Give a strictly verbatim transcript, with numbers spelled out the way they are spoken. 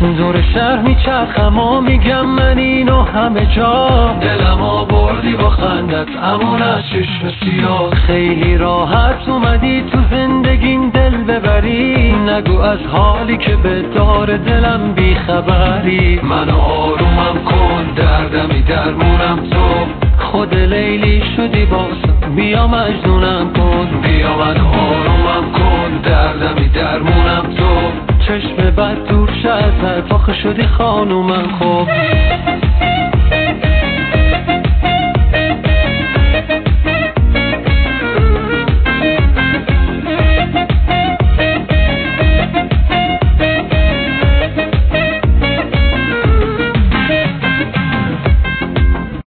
دور شهر میچرخم و میگم من اینو همه جا، دلم آوردی با خندت امون از چشم سیاه. خیلی راحت اومدی تو زندگیم دل ببری، نگو از حالی که به دار دلم بیخبری. من آرومم کن دردمی درمونم تو، خود لیلی شدی باسم بیا مجنونم کن. بیا من آرومم کن دردمی درمونم تو، چشم بد دور شه از حرف آخه شدی خانومم. خب